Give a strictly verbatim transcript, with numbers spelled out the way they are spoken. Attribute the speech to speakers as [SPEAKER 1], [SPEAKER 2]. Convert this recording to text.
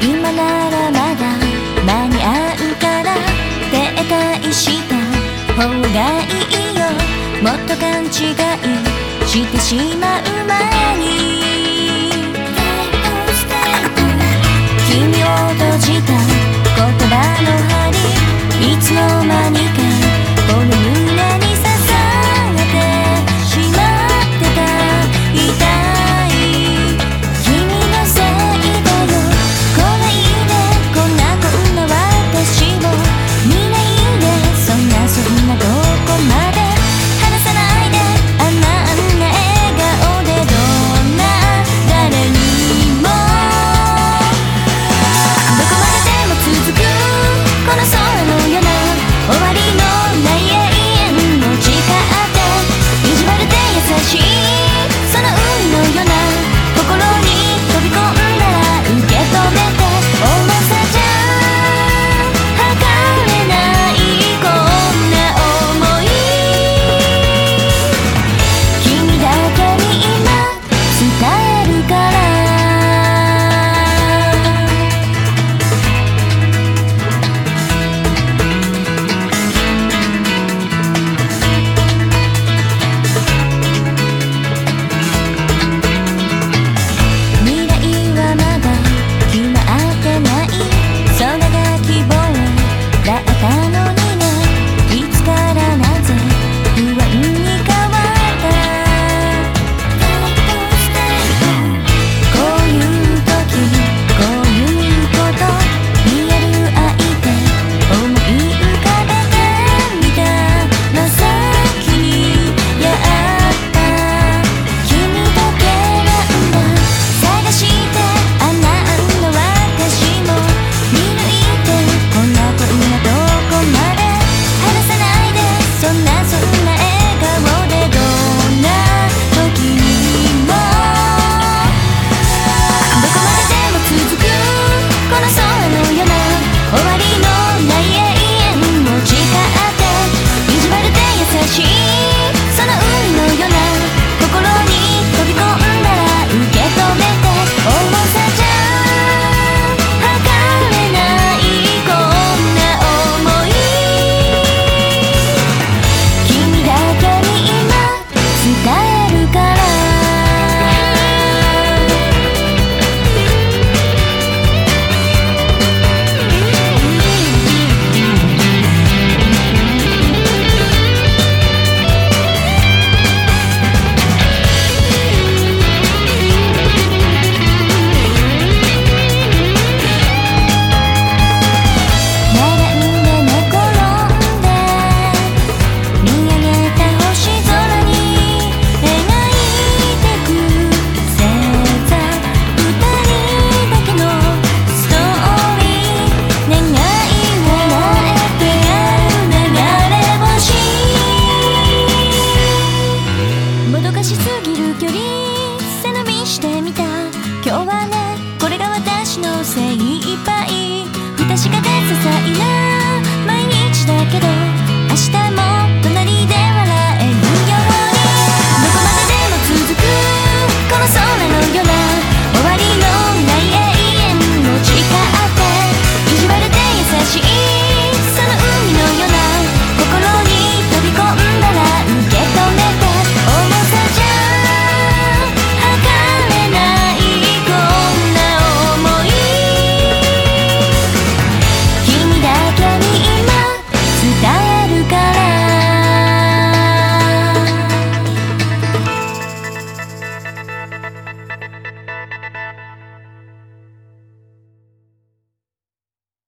[SPEAKER 1] 今ならまだ間に合うから停滞した方がいいよ。もっと勘違いしてしまう前に君を閉じた言葉の針いつの間にかこの胸に刺さってしまってた。痛い君のせいだよ。来ないでこんなこんな私を見ないで。そんなそんなどこまで離さないで。あんなあんな笑顔でどんな誰にもどこまででも続くこの空のような終わりのない永遠を誓って意地悪で優しいその海のような心に飛び込んだら受け止めて重さじゃ測れないこんな想い君だけに今伝えるから。未来はまだ決まってない。それが希望だったのにね。いつからなぜ不安に変わった。こういう時こういうこと見える相手思い浮かべてみた。真先にやった君とけなんだ探してあんなあんな私も見抜いて。こんなこんなどこまで離さないで。そんなそんな笑顔でどんな時にもどこまででも続くこの空のような終わりのない永遠を誓って意地悪で優しいその海のような心に飛び込んだら受け止めて重さじゃ測れないこんな想い君だけに今伝えるから。並んで寝転んで見上げた星空に描いてく星座二人だけのストーリー。願いを叶えてある流れ星もどかしすぎる距離背伸びしてみた。今日はねこれが私の精一杯不確かで支え